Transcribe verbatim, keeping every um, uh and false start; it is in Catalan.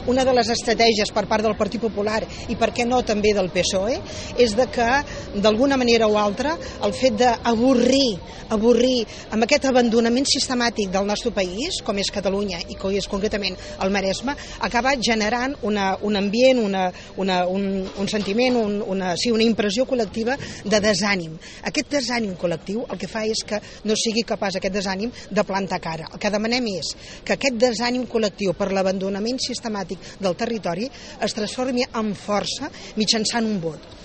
una de les estratègies per part del Partit Popular i per què no també del P S O E és de que d'alguna manera o altra el fet d'avorrir avorrir amb aquest abandonament sistemàtic del nostre país, com és Catalunya i com és concretament el Maresme, acaba generant una, un ambient, una, una, un, un sentiment, un, una, sí, una impressió col·lectiva de desànim. Aquest desànim col·lectiu el que fa és que no sigui capaç aquest desànim de plantar cara. El que demanem és que aquest desànim col·lectiu per l'abandonament sistemàtic del territori es transformi en força mitjançant un vot.